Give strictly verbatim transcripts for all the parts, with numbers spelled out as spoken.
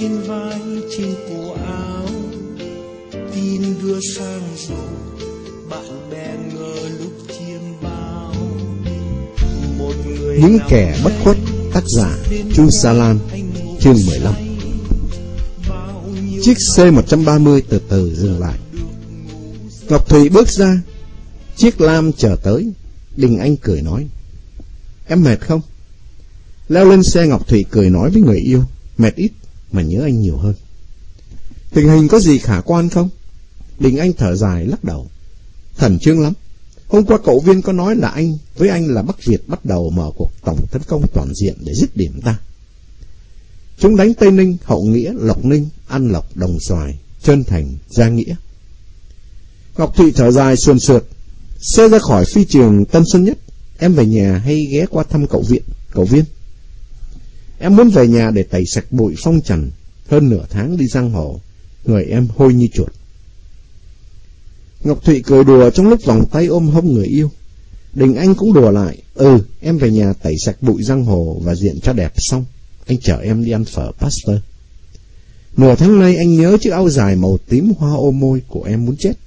trên vai trên cổ áo, tin đưa sang rồi bạn bè ngờ lúc chiêm bao. Một người Những kẻ bất khuất. Tác giả Chu Sa Lan. Chương mười lăm. Chiếc xê một trăm ba mươi từ từ dừng lại. Ngọc Thụy bước ra. Chiếc lam chờ tới. Đình Anh cười nói: "Em mệt không?" Leo lên xe, Ngọc Thụy cười nói với người yêu: "Mệt ít mà nhớ anh nhiều hơn." "Tình hình có gì khả quan không?" Đình Anh thở dài lắc đầu: "Khẩn trương lắm. Hôm qua cậu Viên có nói là anh với anh là Bắc Việt bắt đầu mở cuộc tổng tấn công toàn diện để dứt điểm ta. Chúng đánh Tây Ninh, Hậu Nghĩa, Lộc Ninh, An Lộc, Đồng Xoài, Trơn Thành, Gia Nghĩa." Ngọc Thụy thở dài sườn sượt. Xe ra khỏi phi trường Tân Sơn Nhất. "Em về nhà hay ghé qua thăm cậu Viện, cậu Viên?" "Em muốn về nhà để tẩy sạch bụi phong trần. Hơn nửa tháng đi giang hồ, người em hôi như chuột." Ngọc Thụy cười đùa trong lúc vòng tay ôm hông người yêu. Đình Anh cũng đùa lại: "Ừ, em về nhà tẩy sạch bụi giang hồ và diện cho đẹp xong, anh chở em đi ăn phở Pasteur. Nửa tháng nay anh nhớ chiếc áo dài màu tím hoa ô môi của em muốn chết."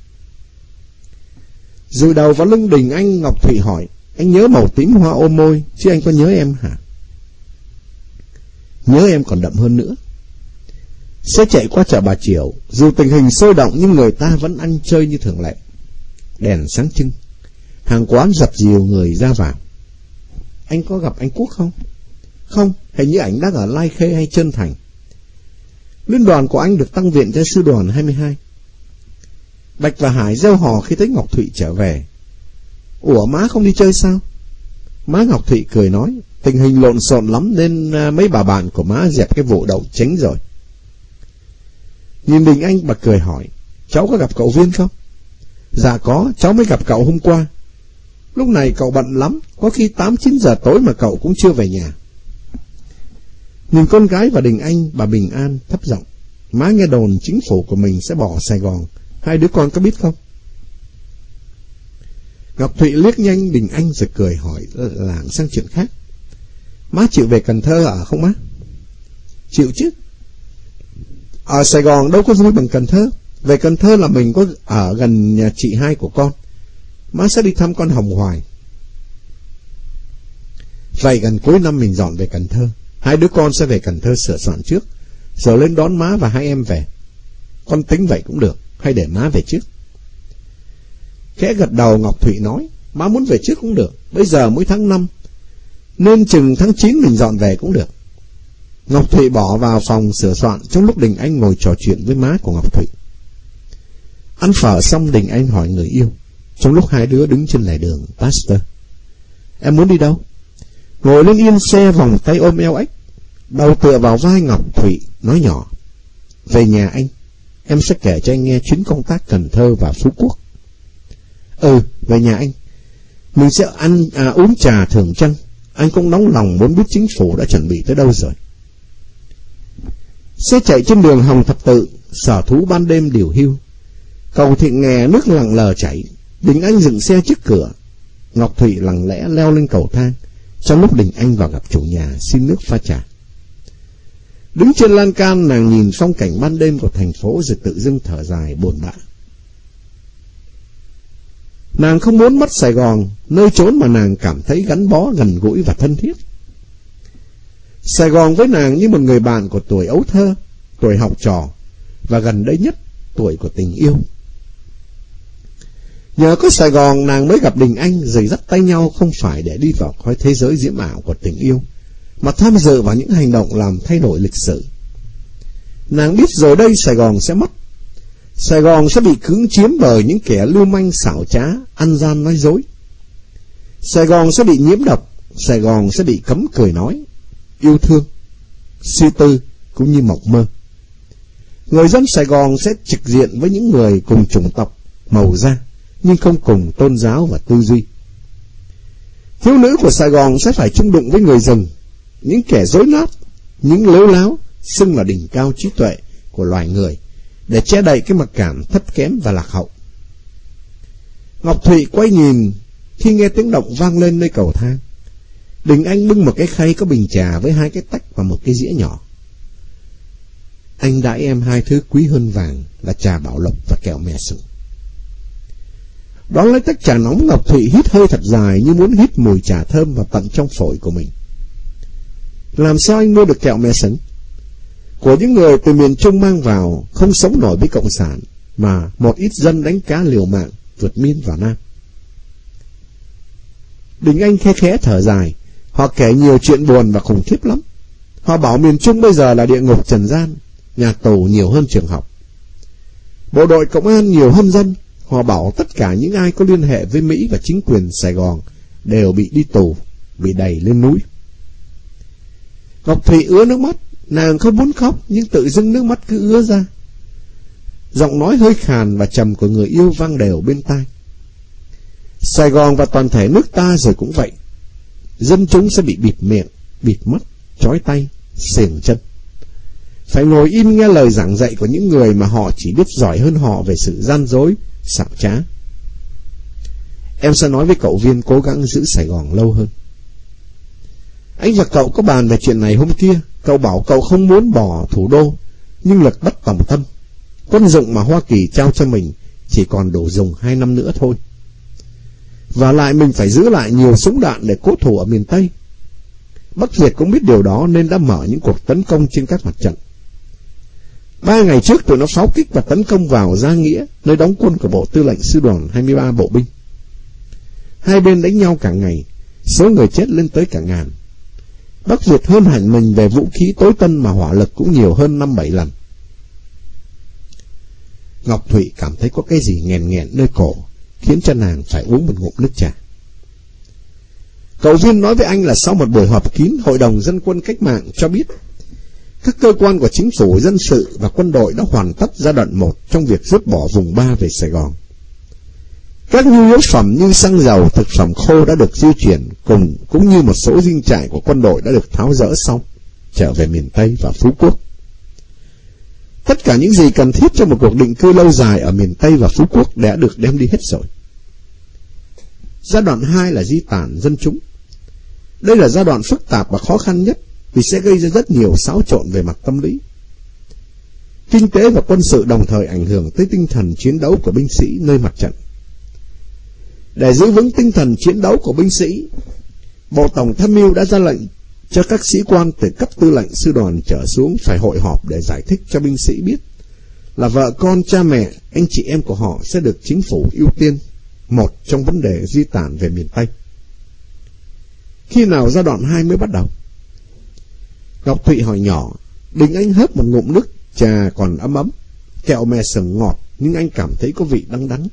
Rồi đầu vào lưng Đình Anh, Ngọc Thụy hỏi: "Anh nhớ màu tím hoa ô môi, chứ anh có nhớ em hả?" "Nhớ em còn đậm hơn nữa." Xe chạy qua chợ Bà Chiểu. Dù tình hình sôi động nhưng người ta vẫn ăn chơi như thường lệ. Đèn sáng trưng, hàng quán dập dìu người ra vào. "Anh có gặp anh Quốc không?" "Không, hình như ảnh đang ở Lai Khê hay Trơn Thành." "Liên đoàn của anh được tăng viện cho sư đoàn hai mươi hai." Bạch và Hải reo hò khi thấy Ngọc Thụy trở về. "Ủa, má không đi chơi sao?" Má Ngọc Thụy cười nói: "Tình hình lộn xộn lắm nên mấy bà bạn của má dẹp cái vụ đậu tránh rồi." Nhìn Đình Anh, bà cười hỏi: "Cháu có gặp cậu Viên không?" "Dạ có, cháu mới gặp cậu hôm qua. Lúc này cậu bận lắm, có khi tám chín giờ tối mà cậu cũng chưa về nhà." Nhìn con gái và Đình Anh, bà bình an thấp giọng: "Má nghe đồn chính phủ của mình sẽ bỏ Sài Gòn, hai đứa con có biết không?" Ngọc Thụy liếc nhanh Đình Anh rồi cười hỏi lảng sang chuyện khác: "Má chịu về Cần Thơ ở không má?" "Chịu chứ. Ở Sài Gòn đâu có vui bằng Cần Thơ. Về Cần Thơ là mình có ở gần nhà chị hai của con. Má sẽ đi thăm con Hồng Hoài. Vậy gần cuối năm mình dọn về Cần Thơ. Hai đứa con sẽ về Cần Thơ sửa soạn trước, rồi lên đón má và hai em về. Con tính vậy cũng được, hay để má về trước?" Khẽ gật đầu, Ngọc Thụy nói: "Má muốn về trước cũng được. Bây giờ mới tháng năm, nên chừng tháng chín mình dọn về cũng được." Ngọc Thụy bỏ vào phòng sửa soạn trong lúc Đình Anh ngồi trò chuyện với má của Ngọc Thụy. Ăn phở xong, Đình Anh hỏi người yêu trong lúc hai đứa đứng trên lề đường Pasteur: "Em muốn đi đâu?" Ngồi lên yên xe, vòng tay ôm eo ếch, đầu tựa vào vai Ngọc Thụy, nói nhỏ: "Về nhà anh, em sẽ kể cho anh nghe chuyến công tác Cần Thơ và Phú Quốc." "Ừ, về nhà anh. Mình sẽ ăn à, uống trà thưởng trăng. Anh cũng nóng lòng muốn biết chính phủ đã chuẩn bị tới đâu rồi." Xe chạy trên đường Hồng Thập Tự, sở thú ban đêm điều hưu. Cầu Thị Nghè nước lặng lờ chảy. Đình Anh dừng xe trước cửa. Ngọc Thụy lặng lẽ leo lên cầu thang trong lúc Đình Anh vào gặp chủ nhà xin nước pha trà. Đứng trên lan can, nàng nhìn phong cảnh ban đêm của thành phố rồi tự dưng thở dài buồn bã. Nàng không muốn mất Sài Gòn, nơi chốn mà nàng cảm thấy gắn bó gần gũi và thân thiết. Sài Gòn với nàng như một người bạn của tuổi ấu thơ, tuổi học trò, và gần đây nhất, tuổi của tình yêu. Nhờ có Sài Gòn, nàng mới gặp Đình Anh, rồi dắt tay nhau không phải để đi vào khói thế giới diễm ảo của tình yêu, mà tham dự vào những hành động làm thay đổi lịch sử. Nàng biết rồi đây Sài Gòn sẽ mất. Sài Gòn sẽ bị cưỡng chiếm bởi những kẻ lưu manh xảo trá, ăn gian nói dối. Sài Gòn sẽ bị nhiễm độc. Sài Gòn sẽ bị cấm cười nói, yêu thương, suy tư cũng như mộng mơ. Người dân Sài Gòn sẽ trực diện với những người cùng chủng tộc, màu da, nhưng không cùng tôn giáo và tư duy. Thiếu nữ của Sài Gòn sẽ phải chung đụng với người rừng, những kẻ dối nát, những lếu láo, xưng là đỉnh cao trí tuệ của loài người, để che đậy cái mặc cảm thấp kém và lạc hậu. Ngọc Thụy quay nhìn khi nghe tiếng động vang lên nơi cầu thang. Đình Anh bưng một cái khay có bình trà với hai cái tách và một cái dĩa nhỏ. anh đãi em hai thứ quý hơn vàng là trà Bảo Lộc và kẹo mè sừng. Đón lấy tách trà nóng, Ngọc Thụy hít hơi thật dài như muốn hít mùi trà thơm vào tận trong phổi của mình. Làm sao anh mua được kẹo mè sừng? Của những người từ miền Trung mang vào, không sống nổi với Cộng sản, mà một ít dân đánh cá liều mạng vượt biên vào Nam. Đình Anh khe khẽ thở dài. Họ kể nhiều chuyện buồn và khủng khiếp lắm. Họ bảo miền Trung bây giờ là địa ngục trần gian, nhà tù nhiều hơn trường học, bộ đội công an nhiều hơn dân. Họ bảo tất cả những ai có liên hệ với Mỹ và chính quyền Sài Gòn đều bị đi tù, bị đày lên núi. Ngọc Thụy ứa nước mắt. Nàng không muốn khóc, nhưng tự dưng nước mắt cứ ứa ra. Giọng nói hơi khàn và trầm của người yêu vang đều bên tai. Sài Gòn và toàn thể nước ta rồi cũng vậy. Dân chúng sẽ bị bịt miệng, bịt mắt, trói tay, xiềng chân, phải ngồi im nghe lời giảng dạy của những người mà họ chỉ biết giỏi hơn họ về sự gian dối, xảo trá. Em sẽ nói với cậu Viên cố gắng giữ Sài Gòn lâu hơn. Anh và cậu có bàn về chuyện này hôm kia. Cậu bảo cậu không muốn bỏ thủ đô, nhưng lực bất tòng tâm. Quân dụng mà Hoa Kỳ trao cho mình chỉ còn đủ dùng hai năm nữa thôi. Và lại mình phải giữ lại nhiều súng đạn để cố thủ ở miền Tây. Bắc Việt cũng biết điều đó nên đã mở những cuộc tấn công trên các mặt trận. Ba ngày trước tụi nó pháo kích và tấn công vào Gia Nghĩa, nơi đóng quân của Bộ Tư lệnh Sư đoàn hai mươi ba Bộ binh. Hai bên đánh nhau cả ngày, số người chết lên tới cả ngàn. Bắc Việt hơn hẳn mình về vũ khí tối tân mà hỏa lực cũng nhiều hơn năm bảy lần. Ngọc Thụy cảm thấy có cái gì nghẹn nghẹn nơi cổ, khiến cho nàng phải uống một ngụm nước trà. Cậu Viên nói với anh là sau một buổi họp kín, Hội đồng Dân quân Cách mạng cho biết các cơ quan của chính phủ, dân sự và quân đội đã hoàn tất giai đoạn một trong việc rút bỏ vùng ba về Sài Gòn. Các nhu yếu phẩm như xăng dầu, thực phẩm khô đã được di chuyển, cùng cũng như một số dinh trại của quân đội đã được tháo dỡ xong, trở về miền Tây và Phú Quốc. Tất cả những gì cần thiết cho một cuộc định cư lâu dài ở miền Tây và Phú Quốc đã được đem đi hết rồi. Giai đoạn hai là di tản dân chúng. Đây là giai đoạn phức tạp và khó khăn nhất vì sẽ gây ra rất nhiều xáo trộn về mặt tâm lý. Kinh tế và quân sự đồng thời ảnh hưởng tới tinh thần chiến đấu của binh sĩ nơi mặt trận. Để giữ vững tinh thần chiến đấu của binh sĩ, Bộ Tổng tham mưu đã ra lệnh cho các sĩ quan từ cấp tư lệnh sư đoàn trở xuống phải hội họp để giải thích cho binh sĩ biết là vợ con, cha mẹ, anh chị em của họ sẽ được chính phủ ưu tiên một trong vấn đề di tản về miền Tây. Khi nào giai đoạn hai mới bắt đầu? Ngọc Thụy hỏi nhỏ. Đình Anh hớp một ngụm nước trà còn ấm ấm. Kẹo mè sừng ngọt nhưng anh cảm thấy có vị đắng đắng.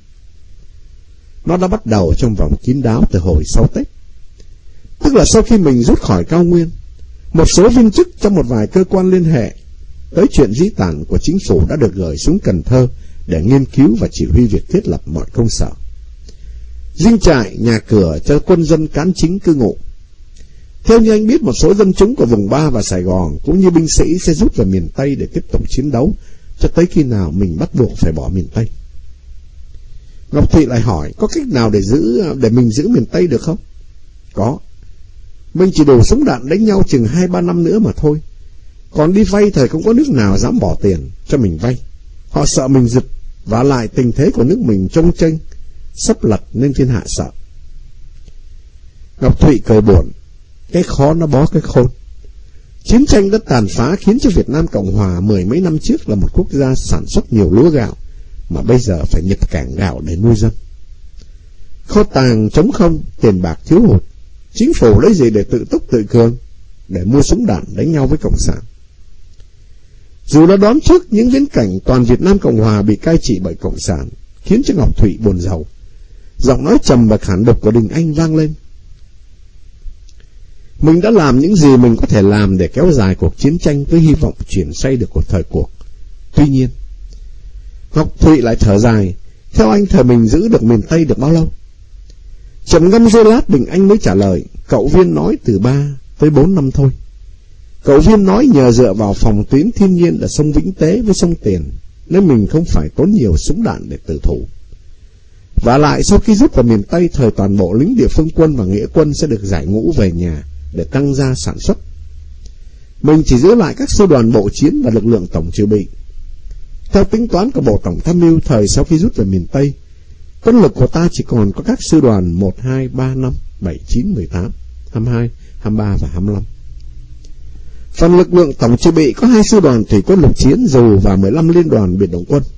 Nó đã bắt đầu trong vòng kín đáo từ hồi sau Tết, tức là sau khi mình rút khỏi cao nguyên. Một số viên chức trong một vài cơ quan liên hệ tới chuyện di tản của chính phủ đã được gửi xuống Cần Thơ để nghiên cứu và chỉ huy việc thiết lập mọi công sở, dinh trại, nhà cửa cho quân dân cán chính cư ngụ. Theo như anh biết, một số dân chúng của vùng ba và Sài Gòn cũng như binh sĩ sẽ rút về miền Tây để tiếp tục chiến đấu cho tới khi nào mình bắt buộc phải bỏ miền Tây. Ngọc Thụy lại hỏi, có cách nào để giữ để mình giữ miền Tây được không? Có. Mình chỉ đủ súng đạn đánh nhau chừng hai ba năm nữa mà thôi. Còn đi vay thời không có nước nào dám bỏ tiền cho mình vay. Họ sợ mình giật, và lại tình thế của nước mình trông chênh, sắp lật nên thiên hạ sợ. Ngọc Thụy cười buồn. Cái khó nó bó cái khôn. Chiến tranh đã tàn phá khiến cho Việt Nam Cộng Hòa mười mấy năm trước là một quốc gia sản xuất nhiều lúa gạo, mà bây giờ phải nhập cảng gạo để nuôi dân. Kho tàng trống không, tiền bạc thiếu hụt. Chính phủ lấy gì để tự túc tự cường, để mua súng đạn đánh nhau với Cộng sản? Dù đã đoán trước những viễn cảnh toàn Việt Nam Cộng Hòa bị cai trị bởi Cộng sản, khiến cho Ngọc Thụy buồn rầu. Giọng nói trầm và khản độc của Đình Anh vang lên. Mình đã làm những gì mình có thể làm để kéo dài cuộc chiến tranh với hy vọng chuyển xoay được cuộc thời cuộc. Tuy nhiên, Ngọc Thụy lại thở dài. Theo anh, thời mình giữ được miền Tây được bao lâu? Trầm ngâm giây lát, Đình Anh mới trả lời. Cậu Viên nói từ ba tới bốn năm thôi. Cậu Viên nói nhờ dựa vào phòng tuyến thiên nhiên là sông Vĩnh Tế với sông Tiền, nên mình không phải tốn nhiều súng đạn để tử thủ. Và lại sau khi rút vào miền Tây, thời toàn bộ lính địa phương quân và nghĩa quân sẽ được giải ngũ về nhà để tăng gia sản xuất. Mình chỉ giữ lại các sư đoàn bộ chiến và lực lượng tổng dự bị. Theo tính toán của Bộ Tổng Tham mưu thời sau khi rút về miền Tây, quân lực của ta chỉ còn có các sư đoàn một, hai, ba, năm, bảy, chín, mười tám, hai mươi hai, hai mươi ba và hai mươi lăm. Phần lực lượng tổng dự bị có hai sư đoàn thủy quân lục chiến dù và mười lăm liên đoàn biệt động quân.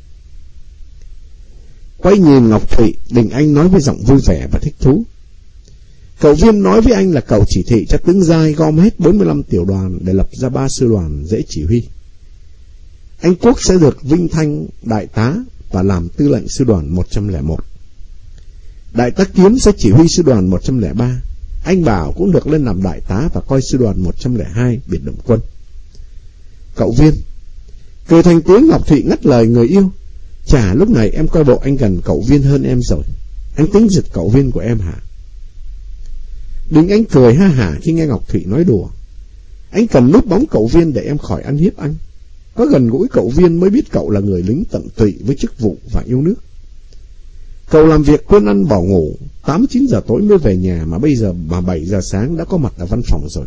Quay nhìn Ngọc Thụy, Đình Anh nói với giọng vui vẻ và thích thú. Cậu Viên nói với anh là cậu chỉ thị cho tướng Giai gom hết bốn mươi lăm tiểu đoàn để lập ra ba sư đoàn dễ chỉ huy. Anh Quốc sẽ được vinh thanh đại tá và làm tư lệnh sư đoàn một trăm lẻ một. Đại tá Kiếm sẽ chỉ huy sư đoàn một trăm lẻ ba. Anh Bảo cũng được lên làm đại tá và coi sư đoàn một trăm lẻ hai biệt động quân. Cậu Viên cười thành tiếng. Ngọc Thụy ngắt lời người yêu. Chả, lúc này em coi bộ anh gần cậu Viên hơn em rồi. Anh tính giật cậu Viên của em hả? Đình Anh cười ha hả khi nghe Ngọc Thụy nói đùa. Anh cần núp bóng cậu Viên để em khỏi ăn hiếp anh. Có gần gũi cậu Viên mới biết cậu là người lính tận tụy với chức vụ và yêu nước. Cậu làm việc quên ăn bỏ ngủ, tám chín giờ tối mới về nhà, mà bây giờ mà bảy giờ sáng đã có mặt ở văn phòng rồi.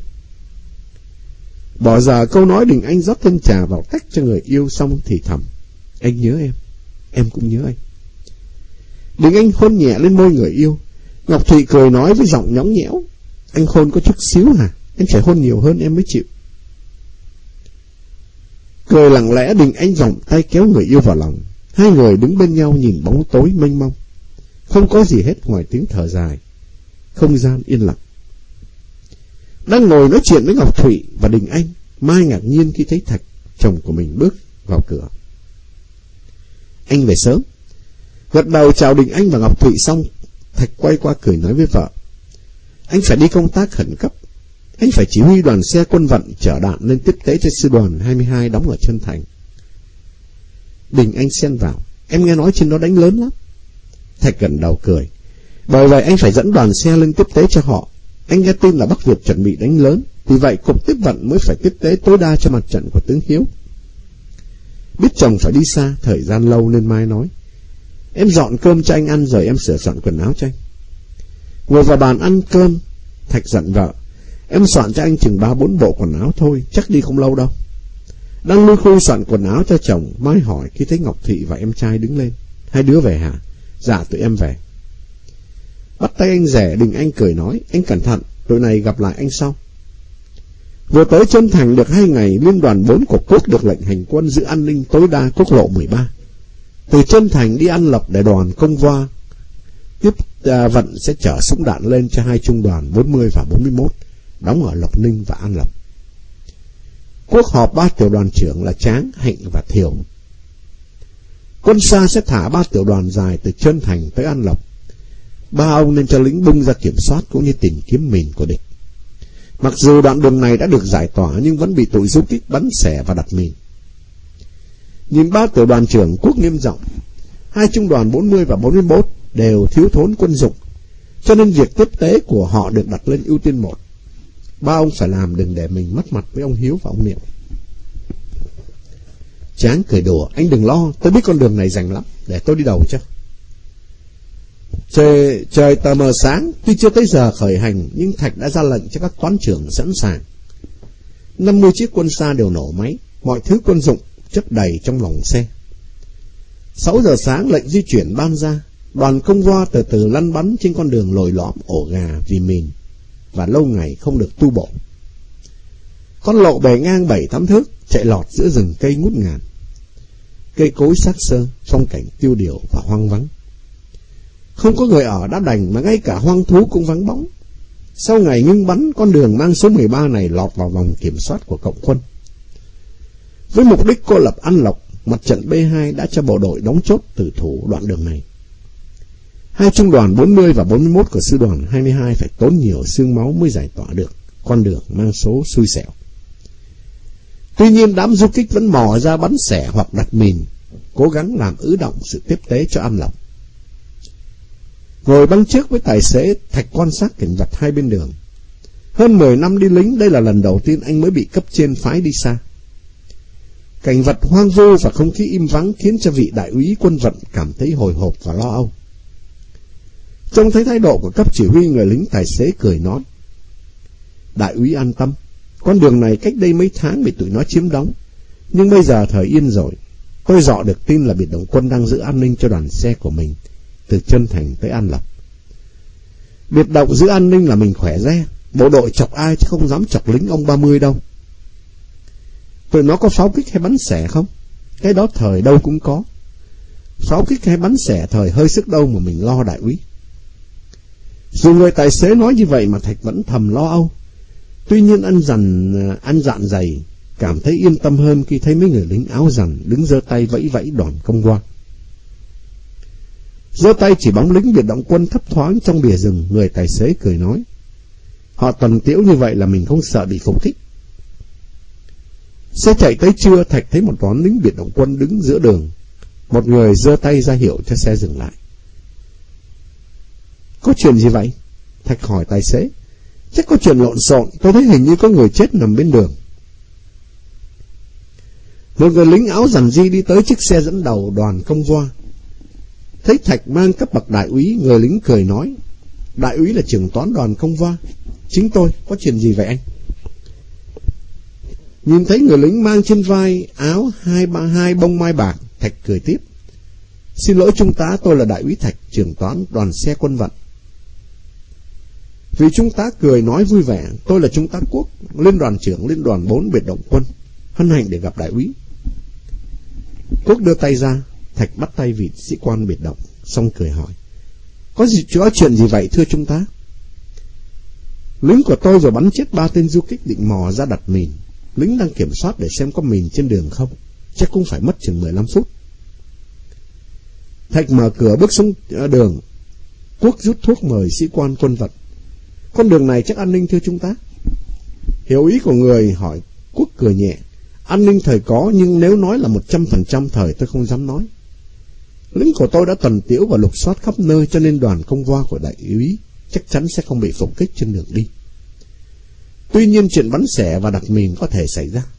Bỏ giờ câu nói, Đình Anh rót thêm trà vào tách cho người yêu xong thì thầm. Anh nhớ em, em cũng nhớ anh. Đình Anh hôn nhẹ lên môi người yêu. Ngọc Thụy cười nói với giọng nhõng nhẽo. Anh hôn có chút xíu hả? Anh phải hôn nhiều hơn em mới chịu. Cười lặng lẽ, Đình Anh vòng tay kéo người yêu vào lòng. Hai người đứng bên nhau nhìn bóng tối mênh mông. Không có gì hết ngoài tiếng thở dài. Không gian yên lặng. Đang ngồi nói chuyện với Ngọc Thụy và Đình Anh, Mai ngạc nhiên khi thấy Thạch, chồng của mình, bước vào cửa. Anh về sớm. Gật đầu chào Đình Anh và Ngọc Thụy xong, Thạch quay qua cười nói với vợ. Anh phải đi công tác khẩn cấp. Anh phải chỉ huy đoàn xe quân vận chở đạn lên tiếp tế cho sư đoàn hai mươi hai đóng ở Trân Thành. Đình Anh xen vào. Em nghe nói trên đó đánh lớn lắm. Thạch gật đầu cười. Bởi vậy anh phải dẫn đoàn xe lên tiếp tế cho họ. Anh nghe tin là Bắc Việt chuẩn bị đánh lớn, vì vậy cục tiếp vận mới phải tiếp tế tối đa cho mặt trận của tướng Hiếu. Biết chồng phải đi xa thời gian lâu nên Mai nói. Em dọn cơm cho anh ăn rồi em sửa soạn quần áo cho anh. Ngồi vào bàn ăn cơm, Thạch dặn vợ. Em soạn cho anh chừng ba bốn bộ quần áo thôi, chắc đi không lâu đâu. Đang lui khui soạn quần áo cho chồng, Mai hỏi khi thấy Ngọc Thụy và em trai đứng lên. Hai đứa về hả? Dạ, tụi em về. Bắt tay anh rể, Đình Anh cười nói. Anh cẩn thận, tụi này gặp lại anh sau. Vừa tới Trân Thành được hai ngày, liên đoàn bốn của Quốc được lệnh hành quân giữ an ninh tối đa quốc lộ mười ba. Từ Trân Thành đi An Lộc để đoàn công voa tiếp à, vận sẽ chở súng đạn lên cho hai trung đoàn bốn mươi và bốn mươi mốt đóng ở Lộc Ninh và An Lộc. Quốc họp ba tiểu đoàn trưởng là Tráng, Hạnh và Thiều. Quân xa sẽ thả ba tiểu đoàn dài từ Trân Thành tới An Lộc. Ba ông nên cho lính bung ra kiểm soát cũng như tìm kiếm mìn của địch. Mặc dù đoạn đường này đã được giải tỏa nhưng vẫn bị tụi du kích bắn xẻ và đặt mìn. Nhìn ba tiểu đoàn trưởng, Quốc nghiêm giọng. Hai trung đoàn bốn mươi và bốn mươi mốt đều thiếu thốn quân dụng, cho nên việc tiếp tế của họ được đặt lên ưu tiên một. Ba ông phải làm, đừng để mình mất mặt với ông Hiếu và ông Niệm. Tráng cười đùa. Anh đừng lo, tôi biết con đường này rành lắm, để tôi đi đầu cho. Trời, trời tờ mờ sáng, tuy chưa tới giờ khởi hành, nhưng Thạch đã ra lệnh cho các toán trưởng sẵn sàng. năm mươi chiếc quân xa đều nổ máy, mọi thứ quân dụng chất đầy trong lòng xe. sáu giờ sáng lệnh di chuyển ban ra, đoàn công voa từ từ lăn bắn trên con đường lồi lõm ổ gà vì mìn và lâu ngày không được tu bổ. Con lộ bề ngang bảy tám thước chạy lọt giữa rừng cây ngút ngàn. Cây cối xác xơ, phong cảnh tiêu điều và hoang vắng. Không có người ở đã đành mà ngay cả hoang thú cũng vắng bóng. Sau ngày ngưng bắn, con đường mang số mười ba này lọt vào vòng kiểm soát của cộng quân. Với mục đích cô lập An Lộc, mặt trận B hai đã cho bộ đội đóng chốt tử thủ đoạn đường này. Hai trung đoàn bốn mươi và bốn mươi mốt của sư đoàn hai mươi hai phải tốn nhiều xương máu mới giải tỏa được con đường mang số xui xẻo. Tuy nhiên đám du kích vẫn mò ra bắn xẻ hoặc đặt mìn, cố gắng làm ứ động sự tiếp tế cho An Lộc. Ngồi băng trước với tài xế, Thạch quan sát cảnh vật hai bên đường. Hơn mười năm đi lính, đây là lần đầu tiên anh mới bị cấp trên phái đi xa. Cảnh vật hoang vu và không khí im vắng khiến cho vị đại úy quân vận cảm thấy hồi hộp và lo âu. Trông thấy thái độ của cấp chỉ huy, người lính tài xế cười nói. Đại úy an tâm, Con đường này cách đây mấy tháng bị tụi nó chiếm đóng, nhưng bây giờ thời yên rồi. Tôi dọ được tin là biệt động quân đang giữ an ninh cho đoàn xe của mình từ Trân Thành tới An Lập. Biệt động giữ an ninh là mình khỏe re, bộ đội chọc ai chứ không dám chọc lính ông ba mươi đâu. Tụi nó có pháo kích hay bắn xẻ không? Cái đó thời đâu cũng có. Pháo kích hay bắn xẻ thời hơi sức đâu mà mình lo đại úy. Dù người tài xế nói như vậy mà Thạch vẫn thầm lo âu. Tuy nhiên ăn dằn ăn dạn dày, cảm thấy yên tâm hơn khi thấy mấy người lính áo rằn đứng giơ tay vẫy vẫy đoàn công qua. Giơ tay chỉ bóng lính biệt động quân thấp thoáng trong bìa rừng, người tài xế cười nói: họ tuần tiễu như vậy là mình không sợ bị phục kích. Xe chạy tới trưa, Thạch thấy một toán lính biệt động quân đứng giữa đường. Một người giơ tay ra hiệu cho xe dừng lại. Có chuyện gì vậy? Thạch hỏi tài xế. Chắc có chuyện lộn xộn, tôi thấy hình như có người chết nằm bên đường. Một người lính áo rằn ri đi tới chiếc xe dẫn đầu đoàn công voa. Thấy Thạch mang cấp bậc đại úy, người lính cười nói: đại úy là trưởng toán đoàn công voa. Chính tôi, có chuyện gì vậy anh? Nhìn thấy người lính mang trên vai áo hai ba hai bông mai bạc, Thạch cười tiếp: xin lỗi trung tá, tôi là đại úy Thạch, trưởng toán đoàn xe quân vận. Vì trung tá cười nói vui vẻ: tôi là trung tá Quốc, liên đoàn trưởng liên đoàn bốn biệt động quân, hân hạnh để gặp đại úy. Quốc đưa tay ra, Thạch bắt tay vị sĩ quan biệt động, xong cười hỏi: có gì có chuyện gì vậy thưa trung tá? Lính của tôi vừa bắn chết ba tên du kích định mò ra đặt mìn. Lính đang kiểm soát để xem có mìn trên đường không, chắc cũng phải mất chừng mười lăm phút. Thạch mở cửa bước xuống đường. Quốc rút thuốc mời sĩ quan quân vận: con đường này chắc an ninh thưa trung tá? Hiểu ý của người, hỏi. Quốc cười nhẹ: an ninh thời có, nhưng nếu nói là một trăm phần trăm thời tôi không dám nói. Lính của tôi đã tuần tiễu và lục soát khắp nơi, cho nên đoàn công voa của đại úy chắc chắn sẽ không bị phục kích trên đường đi. Tuy nhiên chuyện bắn xẻ và đặt mìn có thể xảy ra.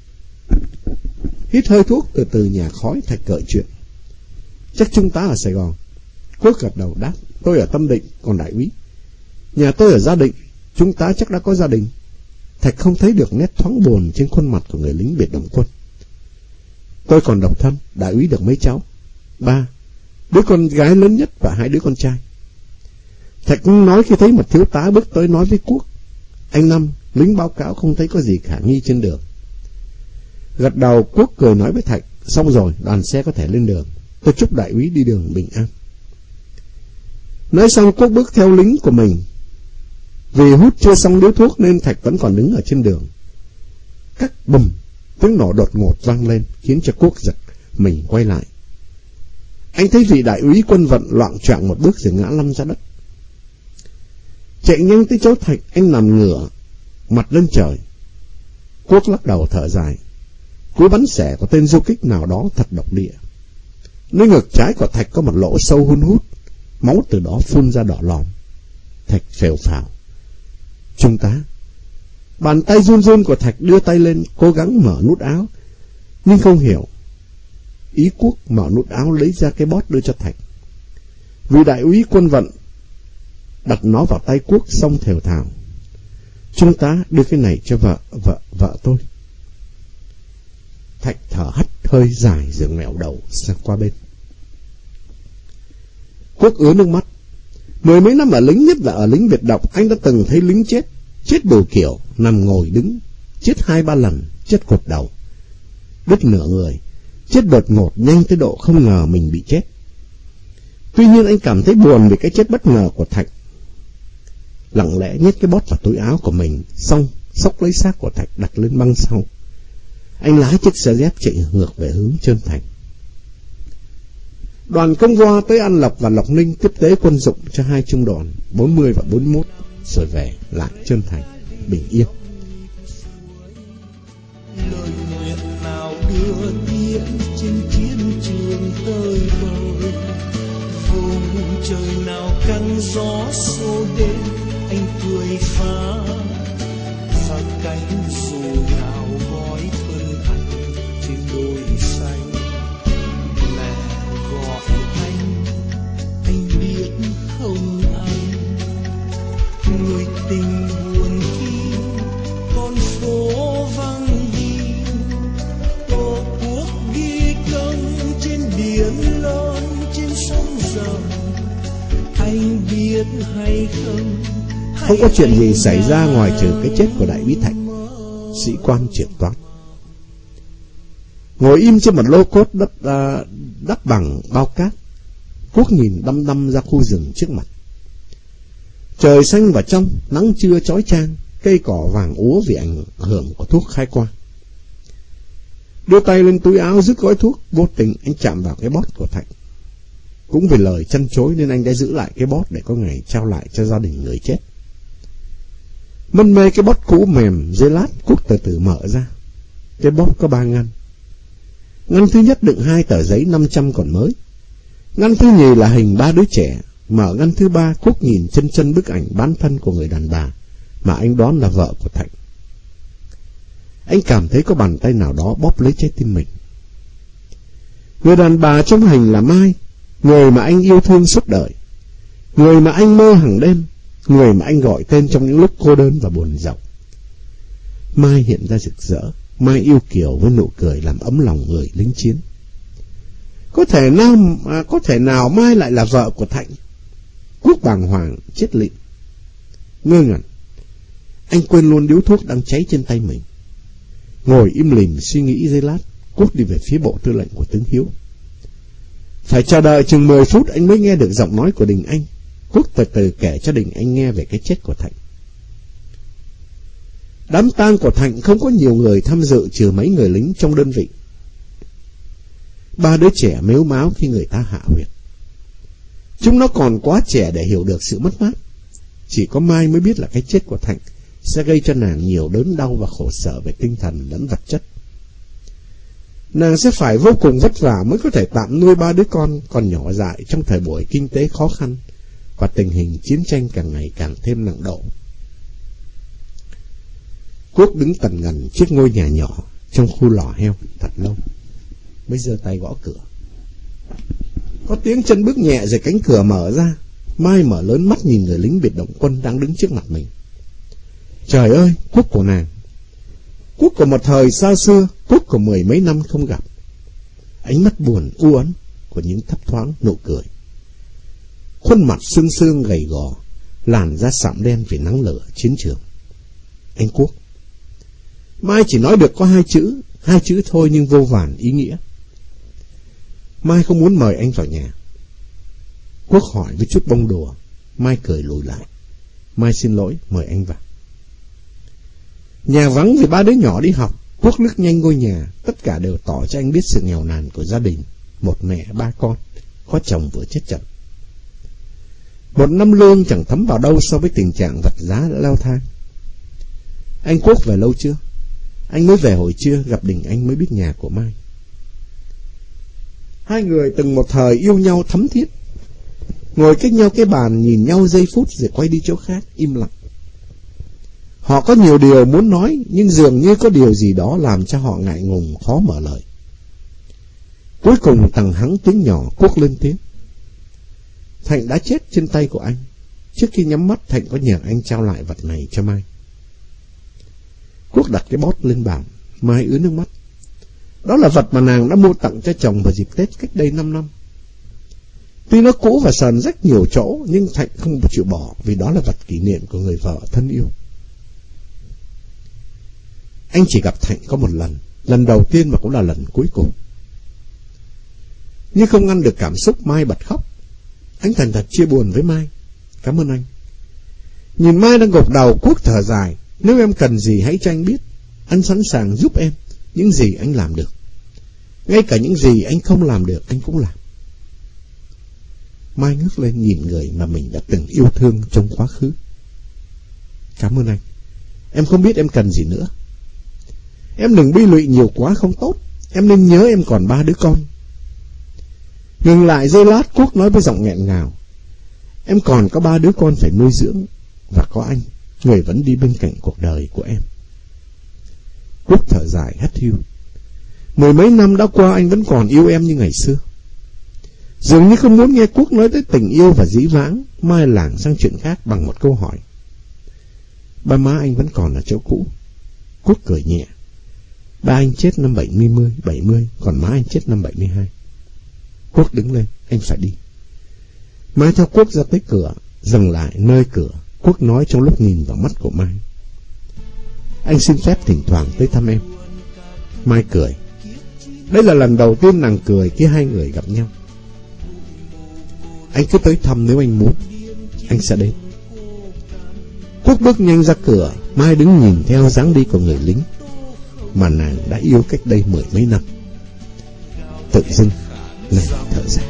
Hít hơi thuốc từ từ nhả khói, Thạch gợi chuyện: chắc trung tá ở Sài Gòn? Quốc gật đầu đáp: tôi ở Tâm Định, còn đại úy? Nhà tôi ở Gia Định. Trung tá chắc đã có gia đình. Thạch không thấy được nét thoáng buồn trên khuôn mặt của người lính biệt động quân. Tôi còn độc thân. Đại úy được mấy cháu? Ba. Đứa con gái lớn nhất và hai đứa con trai. Thạch nói khi thấy một thiếu tá bước tới nói với Quốc: anh Năm, lính báo cáo không thấy có gì khả nghi trên đường. Gật đầu, Quốc cười nói với Thạch: xong rồi, đoàn xe có thể lên đường. Tôi chúc đại úy đi đường bình an. Nói xong, Quốc bước theo lính của mình. Vì hút chưa xong điếu thuốc nên Thạch vẫn còn đứng ở trên đường. Cắt bùm, tiếng nổ đột ngột vang lên, khiến cho Quốc giật mình quay lại. Anh thấy vị đại úy quân vận loạng choạng một bước rồi ngã lăn ra đất. Chạy nhanh tới chỗ Thạch, anh nằm ngửa mặt lên trời. Quốc lắc đầu thở dài: cú bắn xẻ của tên du kích nào đó thật độc địa. Nơi ngực trái của Thạch có một lỗ sâu hun hút, máu từ đó phun ra đỏ lòm. Thạch phèo phào: trung tá. Bàn tay run run của Thạch đưa tay lên cố gắng mở nút áo, nhưng không hiểu ý Quốc mở nút áo lấy ra cái bót đưa cho Thạch. Vì đại úy quân vận đặt nó vào tay Quốc xong thều thào: trung tá đưa cái này cho vợ vợ vợ tôi. Thạch thở hắt hơi dài rồi ngẹo đầu sang qua bên. Quốc ứa nước mắt. Mười mấy năm ở lính, nhất là ở lính biệt động, anh đã từng thấy lính chết, chết đủ kiểu, nằm ngồi đứng, chết hai ba lần, chết cột đầu, đứt nửa người, chết đột ngột nhanh tới độ không ngờ mình bị chết. Tuy nhiên anh cảm thấy buồn vì cái chết bất ngờ của Thạch. Lặng lẽ nhét cái bót vào túi áo của mình, xong xốc lấy xác của Thạch đặt lên băng sau. Anh lái chiếc xe dép chạy ngược về hướng Trơn Thành. Đoàn công voa tới An Lập và Lộc Ninh tiếp tế quân dụng cho hai trung đoàn bốn mươi và bốn mươi mốt, rồi về lại Trơn Thành bình yên. Lời nguyện nào đưa tiến trên chiến trường tơi bời, vùng trời nào căng gió xô đến anh cười phá, và cánh dù nào gói thân anh trên đôi xanh. Mẹ gọi anh, anh biết không anh, người tình buồn khi con phố dòng. Anh biết hay không, Không có chuyện gì xảy ra ngoài trừ cái chết của Đại úy Thạch, sĩ quan trưởng toán. Ngồi im trên một lô cốt đất uh, đắp bằng bao cát, Quốc nhìn đăm đăm ra khu rừng trước mặt. Trời xanh và trong, nắng trưa chói chang, cây cỏ vàng úa vì ảnh hưởng của thuốc khai quang. Đưa tay lên túi áo rút gói thuốc, vô tình anh chạm vào cái bót của Thạch. Cũng vì lời chăn chối nên anh đã giữ lại cái bót để có ngày trao lại cho gia đình người chết. Mân mê cái bót cũ mềm, giây lát Quốc từ từ mở ra. Cái bót có ba ngăn. Ngăn thứ nhất đựng hai tờ giấy năm trăm còn mới. Ngăn thứ nhì là hình ba đứa trẻ. Mở ngăn thứ ba, Quốc nhìn chân chân bức ảnh bán thân của người đàn bà mà anh đoán là vợ của Thạch. Anh cảm thấy có bàn tay nào đó bóp lấy trái tim mình. Người đàn bà trong hình là Mai, người mà anh yêu thương suốt đời, người mà anh mơ hàng đêm, người mà anh gọi tên trong những lúc cô đơn và buồn rầu. Mai hiện ra rực rỡ, Mai yêu kiều với nụ cười làm ấm lòng người lính chiến. Có thể nào, à, có thể nào Mai lại là vợ của Thạnh? Quốc bàng hoàng chết lịm. Ngơ ngẩn, anh quên luôn điếu thuốc đang cháy trên tay mình. Ngồi im lìm suy nghĩ giây lát, Quốc đi về phía bộ tư lệnh của tướng Hiếu. Phải chờ đợi chừng mười phút anh mới nghe được giọng nói của Đình Anh. Quốc từ từ kể cho Đình Anh nghe về cái chết của Thạnh. Đám tang của Thạnh không có nhiều người tham dự trừ mấy người lính trong đơn vị. Ba đứa trẻ mếu máo khi người ta hạ huyệt. Chúng nó còn quá trẻ để hiểu được sự mất mát. Chỉ có Mai mới biết là cái chết của Thạnh sẽ gây cho nàng nhiều đớn đau và khổ sở về tinh thần lẫn vật chất. Nàng sẽ phải vô cùng vất vả mới có thể tạm nuôi ba đứa con còn nhỏ dại trong thời buổi kinh tế khó khăn và tình hình chiến tranh càng ngày càng thêm nặng độ. Quốc đứng tần ngần trước ngôi nhà nhỏ trong khu lò heo thật lâu, mới giơ tay gõ cửa. Có tiếng chân bước nhẹ rồi cánh cửa mở ra. Mai mở lớn mắt nhìn người lính biệt động quân đang đứng trước mặt mình. Trời ơi, Quốc của nàng, Quốc của một thời xa xưa, Quốc của mười mấy năm không gặp. Ánh mắt buồn u uất của những thấp thoáng nụ cười. Khuôn mặt sưng sương gầy gò, làn da sạm đen vì nắng lửa chiến trường. Anh Quốc. Mai chỉ nói được có hai chữ, hai chữ thôi nhưng vô vàn ý nghĩa. Mai không muốn mời anh vào nhà. Quốc hỏi với chút bông đùa. Mai cười lùi lại. Mai xin lỗi, mời anh vào. Nhà vắng vì ba đứa nhỏ đi học. Quốc lướt nhanh ngôi nhà. Tất cả đều tỏ cho anh biết sự nghèo nàn của gia đình. Một mẹ ba con, có chồng vừa chết chậm. Một năm lương chẳng thấm vào đâu so với tình trạng vật giá đã leo thang. Anh Quốc về lâu chưa? Anh mới về hồi trưa, gặp Đình Anh mới biết nhà của Mai. Hai người từng một thời yêu nhau thấm thiết. Ngồi cách nhau cái bàn nhìn nhau giây phút rồi quay đi chỗ khác, im lặng. Họ có nhiều điều muốn nói, nhưng dường như có điều gì đó làm cho họ ngại ngùng, khó mở lời. Cuối cùng thằng hắng tiếng nhỏ, Quốc lên tiếng. Thạnh đã chết trên tay của anh. Trước khi nhắm mắt, Thạnh có nhờ anh trao lại vật này cho Mai. Quốc đặt cái bót lên bàn. Mai ứa nước mắt. Đó là vật mà nàng đã mua tặng cho chồng vào dịp Tết cách đây năm năm. Tuy nó cũ và sờn rách nhiều chỗ, nhưng Thạnh không chịu bỏ, vì đó là vật kỷ niệm của người vợ thân yêu. Anh chỉ gặp Thạnh có một lần, lần đầu tiên và cũng là lần cuối cùng. Nhưng không ngăn được cảm xúc, Mai bật khóc. Anh thành thật chia buồn với Mai. Cảm ơn anh. Nhìn Mai đang gục đầu, Quốc thở dài. Nếu em cần gì hãy cho anh biết. Anh sẵn sàng giúp em những gì anh làm được. Ngay cả những gì anh không làm được anh cũng làm. Mai ngước lên nhìn người mà mình đã từng yêu thương trong quá khứ. Cảm ơn anh. Em không biết em cần gì nữa. Em đừng bi lụy nhiều quá không tốt. Em nên nhớ em còn ba đứa con. Ngừng lại giây lát, Quốc nói với giọng nghẹn ngào. Em còn có ba đứa con phải nuôi dưỡng. Và có anh, người vẫn đi bên cạnh cuộc đời của em. Quốc thở dài hắt hiu. Mười mấy năm đã qua anh vẫn còn yêu em như ngày xưa. Dường như không muốn nghe Quốc nói tới tình yêu và dĩ vãng, Mai lảng sang chuyện khác bằng một câu hỏi. Ba má anh vẫn còn ở chỗ cũ. Quốc cười nhẹ. Ba anh chết năm bảy mươi, bảy mươi, còn má anh chết năm bảy mươi hai. Quốc đứng lên, anh phải đi. Mai theo Quốc ra tới cửa, dừng lại nơi cửa. Quốc nói trong lúc nhìn vào mắt của Mai: "Anh xin phép thỉnh thoảng tới thăm em." Mai cười. Đây là lần đầu tiên nàng cười khi hai người gặp nhau. "Anh cứ tới thăm nếu anh muốn, anh sẽ đến." Quốc bước nhanh ra cửa. Mai đứng nhìn theo dáng đi của người lính mà nàng đã yêu cách đây mười mấy năm. Tự dưng nàng thở dài.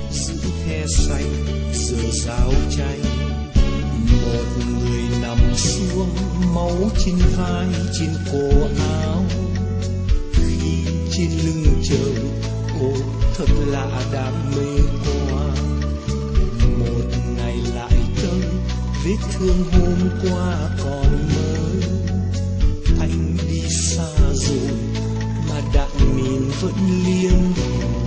Một người nằm xuống, máu trên vai, trên cổ áo, khi trên lưng trời. Ô thật lạ đam mê quá. Một ngày lại tới, vết thương hôm qua còn mới. Anh đi xa rồi mà đạn mìn vẫn liên hồi.